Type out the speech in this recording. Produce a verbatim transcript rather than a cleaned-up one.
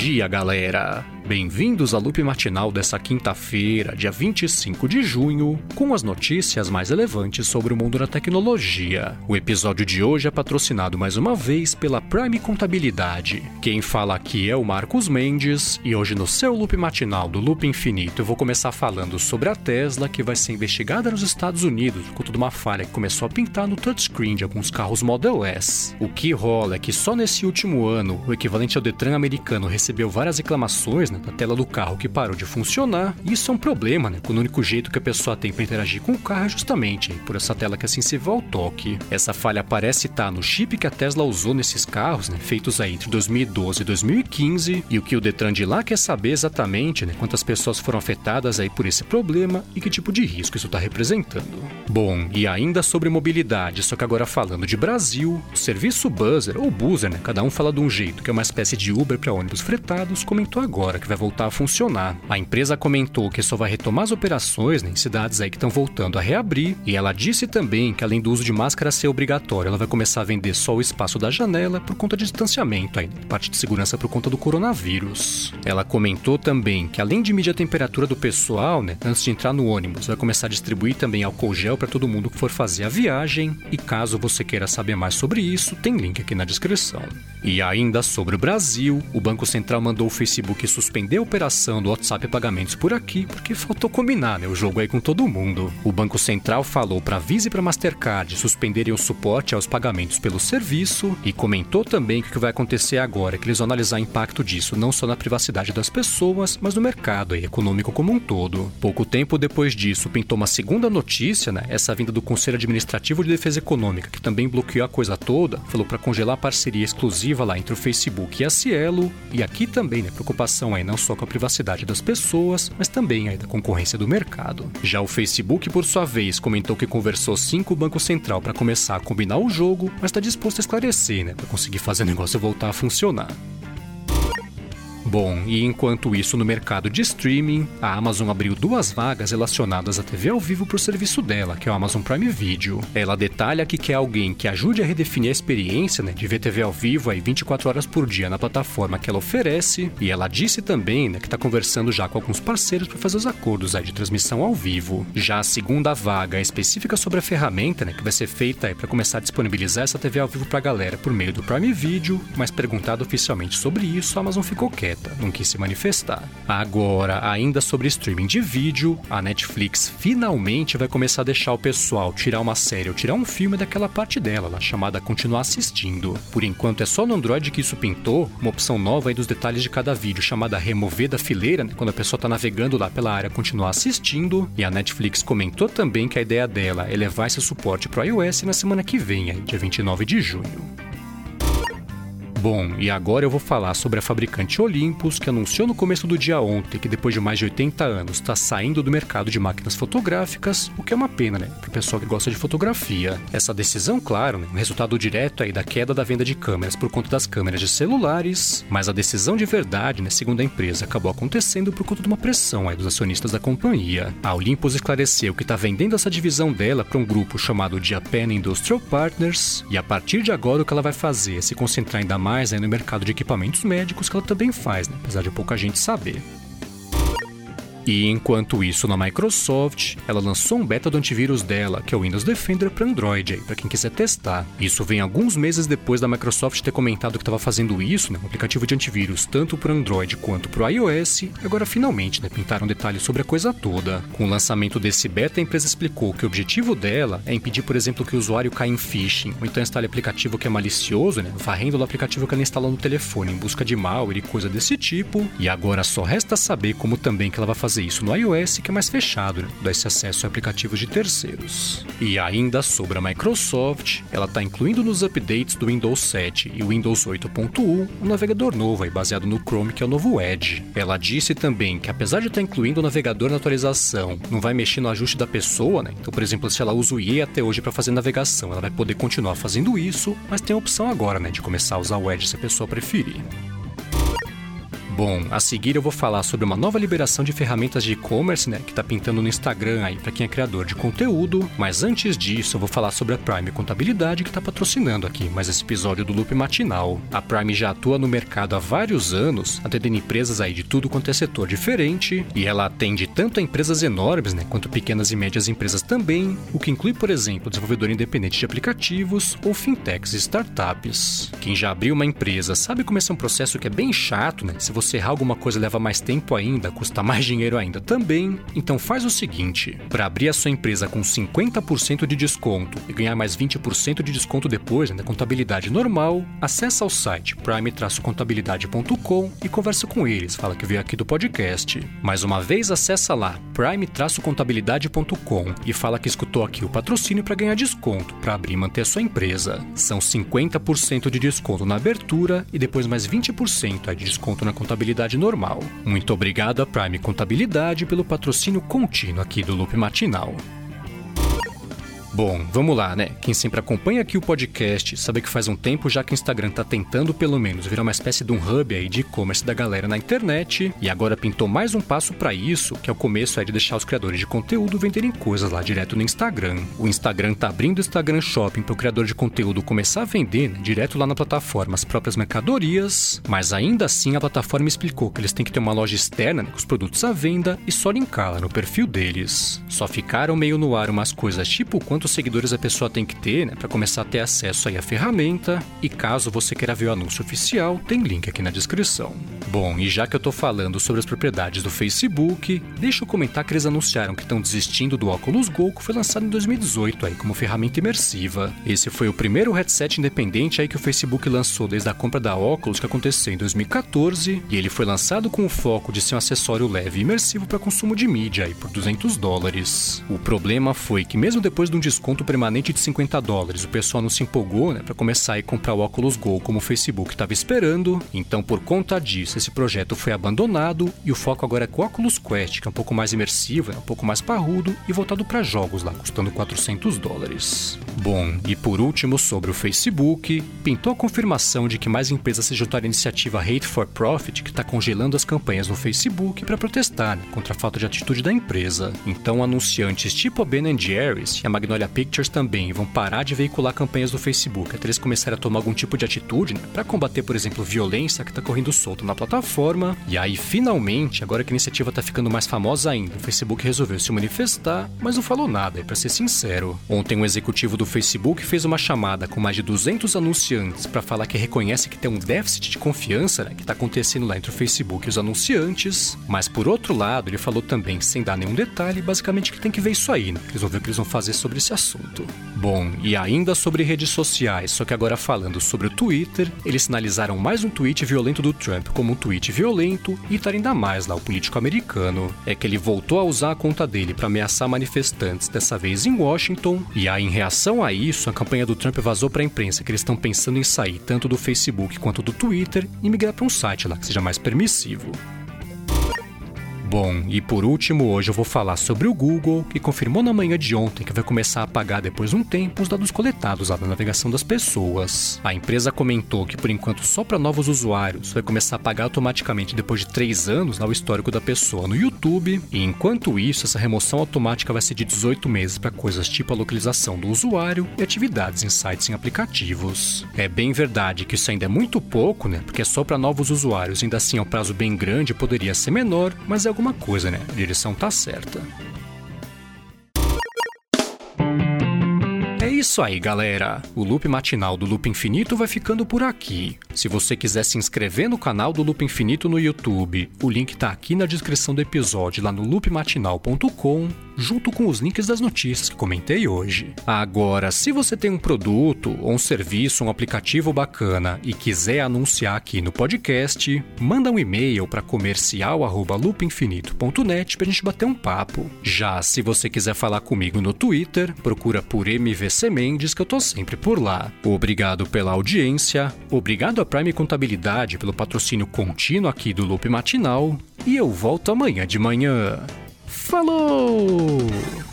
dia, galera! Bem-vindos ao loop matinal dessa quinta-feira, dia vinte e cinco de junho, com as notícias mais relevantes sobre o mundo da tecnologia. O episódio de hoje é patrocinado mais uma vez pela Prime Contabilidade. Quem fala aqui é o Marcos Mendes, e hoje no seu loop matinal do Loop Infinito eu vou começar falando sobre a Tesla, que vai ser investigada nos Estados Unidos por conta de uma falha que começou a pintar no touchscreen de alguns carros Model S. O que rola é que só nesse último ano, o equivalente ao Detran americano recebeu várias reclamações, né, da tela do carro que parou de funcionar, e isso é um problema, né? Quando o único jeito que a pessoa tem para interagir com o carro é justamente por essa tela que é sensível ao toque. Essa falha parece estar no chip que a Tesla usou nesses carros, né, feitos aí entre dois mil e doze e dois mil e quinze, e o que o Detran de lá quer saber exatamente, né, quantas pessoas foram afetadas aí por esse problema e que tipo de risco isso está representando. Bom, e ainda sobre mobilidade, só que agora falando de Brasil, o serviço Buzzer, ou Buzzer, né, cada um fala de um jeito, que é uma espécie de Uber para ônibus fretados, comentou agora que vai voltar a funcionar. A empresa comentou que só vai retomar as operações, né, em cidades aí que estão voltando a reabrir, e ela disse também que além do uso de máscara ser obrigatório, ela vai começar a vender só o espaço da janela por conta de distanciamento, aí, parte de segurança por conta do coronavírus. Ela comentou também que além de medir a temperatura do pessoal, né, antes de entrar no ônibus, vai começar a distribuir também álcool gel para todo mundo que for fazer a viagem, e caso você queira saber mais sobre isso, tem link aqui na descrição. E ainda sobre o Brasil, o Banco Central mandou o Facebook suspender a operação do WhatsApp Pagamentos por aqui, porque faltou combinar, né, o jogo aí com todo mundo. O Banco Central falou para a Visa e para a Mastercard suspenderem o suporte aos pagamentos pelo serviço e comentou também que o que vai acontecer agora é que eles vão analisar o impacto disso não só na privacidade das pessoas, mas no mercado aí, econômico como um todo. Pouco tempo depois disso, pintou uma segunda notícia, né, essa vinda do Conselho Administrativo de Defesa Econômica, que também bloqueou a coisa toda, falou para congelar a parceria exclusiva lá entre o Facebook e a Cielo, e aqui também, né, preocupação aí não só com a privacidade das pessoas, mas também aí da concorrência do mercado. Já o Facebook, por sua vez, comentou que conversou sim com o Banco Central para começar a combinar o jogo, mas está disposto a esclarecer, né, para conseguir fazer o negócio voltar a funcionar. Bom, e enquanto isso no mercado de streaming, a Amazon abriu duas vagas relacionadas à T V ao vivo para o serviço dela, que é o Amazon Prime Video. Ela detalha que quer alguém que ajude a redefinir a experiência, né, de ver T V ao vivo aí vinte e quatro horas por dia na plataforma que ela oferece, e ela disse também, né, que está conversando já com alguns parceiros para fazer os acordos aí de transmissão ao vivo. Já a segunda vaga é específica sobre a ferramenta, né, que vai ser feita para começar a disponibilizar essa T V ao vivo para a galera por meio do Prime Video, mas perguntado oficialmente sobre isso, a Amazon ficou quieta, não quis se manifestar. Agora, ainda sobre streaming de vídeo, a Netflix finalmente vai começar a deixar o pessoal tirar uma série ou tirar um filme daquela parte dela, lá, chamada Continuar Assistindo. Por enquanto é só no Android que isso pintou, uma opção nova aí dos detalhes de cada vídeo, chamada Remover da Fileira, né, quando a pessoa está navegando lá pela área Continuar Assistindo, e a Netflix comentou também que a ideia dela é levar esse suporte para o iOS na semana que vem, aí, dia vinte e nove de junho. Bom, e agora eu vou falar sobre a fabricante Olympus, que anunciou no começo do dia ontem que depois de mais de oitenta anos está saindo do mercado de máquinas fotográficas, o que é uma pena, né, para o pessoal que gosta de fotografia. Essa decisão, claro, né, um resultado direto aí da queda da venda de câmeras por conta das câmeras de celulares, mas a decisão de verdade, né, segundo a empresa, acabou acontecendo por conta de uma pressão aí dos acionistas da companhia. A Olympus esclareceu que está vendendo essa divisão dela para um grupo chamado Japan Industrial Partners, e a partir de agora o que ela vai fazer é se concentrar ainda mais mais aí no mercado de equipamentos médicos, que ela também faz, né? Apesar de pouca gente saber. E enquanto isso, na Microsoft, ela lançou um beta do antivírus dela, que é o Windows Defender para Android, para quem quiser testar. Isso vem alguns meses depois da Microsoft ter comentado que estava fazendo isso, né, um aplicativo de antivírus tanto para Android quanto para o iOS, e agora finalmente, né, pintaram detalhes sobre a coisa toda. Com o lançamento desse beta, a empresa explicou que o objetivo dela é impedir, por exemplo, que o usuário caia em phishing, ou então instale aplicativo que é malicioso, né, varrendo o aplicativo que ela instala no telefone em busca de malware e coisa desse tipo, e agora só resta saber como também que ela vai fazer fazer isso no iOS, que é mais fechado, né? Dá esse acesso a aplicativos de terceiros. E ainda sobre a Microsoft, ela está incluindo nos updates do Windows sete e Windows oito ponto um um navegador novo, aí, baseado no Chrome, que é o novo Edge. Ela disse também que apesar de estar tá incluindo o navegador na atualização, não vai mexer no ajuste da pessoa, né? Então, por exemplo, se ela usa o I E até hoje para fazer navegação, ela vai poder continuar fazendo isso, mas tem a opção agora, né, de começar a usar o Edge se a pessoa preferir. Bom, a seguir eu vou falar sobre uma nova liberação de ferramentas de e-commerce, né, que tá pintando no Instagram aí para quem é criador de conteúdo, mas antes disso eu vou falar sobre a Prime Contabilidade que tá patrocinando aqui mais esse episódio do Loop Matinal. A Prime já atua no mercado há vários anos, atendendo empresas aí de tudo quanto é setor diferente, e ela atende tanto a empresas enormes, né, quanto pequenas e médias empresas também, o que inclui, por exemplo, desenvolvedor independente de aplicativos ou fintechs e startups. Quem já abriu uma empresa sabe como esse é um processo que é bem chato, né? Se você errar alguma coisa leva mais tempo ainda, custa mais dinheiro ainda também. Então faz o seguinte, para abrir a sua empresa com cinquenta por cento de desconto e ganhar mais vinte por cento de desconto depois, né, na contabilidade normal, acessa o site prime contabilidade ponto com e conversa com eles, fala que veio aqui do podcast. Mais uma vez, acessa lá prime contabilidade ponto com e fala que escutou aqui o patrocínio para ganhar desconto, para abrir e manter a sua empresa. São cinquenta por cento de desconto na abertura e depois mais vinte por cento de desconto na contabilidade normal. Muito obrigado a Prime Contabilidade pelo patrocínio contínuo aqui do Loop Matinal. Bom, vamos lá, né? Quem sempre acompanha aqui o podcast sabe que faz um tempo já que o Instagram tá tentando pelo menos virar uma espécie de um hub aí de e-commerce da galera na internet, e agora pintou mais um passo pra isso, que é o começo aí de deixar os criadores de conteúdo venderem coisas lá direto no Instagram. O Instagram tá abrindo o Instagram Shopping pro criador de conteúdo começar a vender, né, direto lá na plataforma as próprias mercadorias, mas ainda assim a plataforma explicou que eles têm que ter uma loja externa, né, com os produtos à venda e só linká-la no perfil deles. Só ficaram meio no ar umas coisas tipo quantos seguidores a pessoa tem que ter, né, para começar a ter acesso aí à ferramenta, e caso você queira ver o anúncio oficial, tem link aqui na descrição. Bom, e já que eu tô falando sobre as propriedades do Facebook, deixa eu comentar que eles anunciaram que estão desistindo do Oculus Go, que foi lançado em dois mil e dezoito aí como ferramenta imersiva. Esse foi o primeiro headset independente aí que o Facebook lançou desde a compra da Oculus, que aconteceu em dois mil e quatorze, e ele foi lançado com o foco de ser um acessório leve e imersivo para consumo de mídia aí por duzentos dólares. O problema foi que mesmo depois de um desconto permanente de cinquenta dólares, o pessoal não se empolgou, né, para começar a comprar o Oculus Go como o Facebook estava esperando, então por conta disso esse projeto foi abandonado e o foco agora é com o Oculus Quest, que é um pouco mais imersivo, é um pouco mais parrudo e voltado para jogos lá, custando quatrocentos dólares. Bom, e por último sobre o Facebook, pintou a confirmação de que mais empresas se juntaram à iniciativa Hate for Profit, que está congelando as campanhas no Facebook para protestar, né, contra a falta de atitude da empresa. Então anunciantes tipo a Ben and Jerry's e a Magnolia Pictures também vão parar de veicular campanhas no Facebook até eles começarem a tomar algum tipo de atitude, né, para combater, por exemplo, violência que está correndo solto na plataforma. E aí, finalmente, agora que a iniciativa está ficando mais famosa ainda, o Facebook resolveu se manifestar, mas não falou nada, para ser sincero. Ontem um executivo do Facebook fez uma chamada com mais de duzentos anunciantes para falar que reconhece que tem um déficit de confiança, né, que está acontecendo lá entre o Facebook e os anunciantes, mas por outro lado, ele falou também, sem dar nenhum detalhe, basicamente que tem que ver isso aí, né, que eles vão ver o que eles vão fazer sobre esse assunto. Bom, e ainda sobre redes sociais, só que agora falando sobre o Twitter, eles sinalizaram mais um tweet violento do Trump como um tweet violento e irritaram ainda mais lá o político americano. É que ele voltou a usar a conta dele para ameaçar manifestantes, dessa vez em Washington, e aí em reação a isso, a campanha do Trump vazou para a imprensa que eles estão pensando em sair tanto do Facebook quanto do Twitter e migrar para um site lá que seja mais permissivo. Bom, e por último, hoje eu vou falar sobre o Google, que confirmou na manhã de ontem que vai começar a apagar depois de um tempo os dados coletados lá na navegação das pessoas. A empresa comentou que por enquanto só para novos usuários vai começar a apagar automaticamente depois de três anos lá o histórico da pessoa no YouTube, e enquanto isso, essa remoção automática vai ser de dezoito meses para coisas tipo a localização do usuário e atividades em sites e aplicativos. É bem verdade que isso ainda é muito pouco, né, porque é só para novos usuários, ainda assim é um prazo bem grande, poderia ser menor, mas é algo uma coisa, né? A direção tá certa. É isso aí, galera. O Loop Matinal do Loop Infinito vai ficando por aqui. Se você quiser se inscrever no canal do Loop Infinito no YouTube, o link tá aqui na descrição do episódio lá no loop matinal ponto com, junto com os links das notícias que comentei hoje. Agora, se você tem um produto ou um serviço, um aplicativo bacana e quiser anunciar aqui no podcast, manda um e-mail para comercial arroba loop infinito ponto net pra gente bater um papo. Já se você quiser falar comigo no Twitter, procura por M V C Mendes, que eu tô sempre por lá. Obrigado pela audiência, obrigado a Prime Contabilidade pelo patrocínio contínuo aqui do Loop Matinal, e eu volto amanhã de manhã. Falou!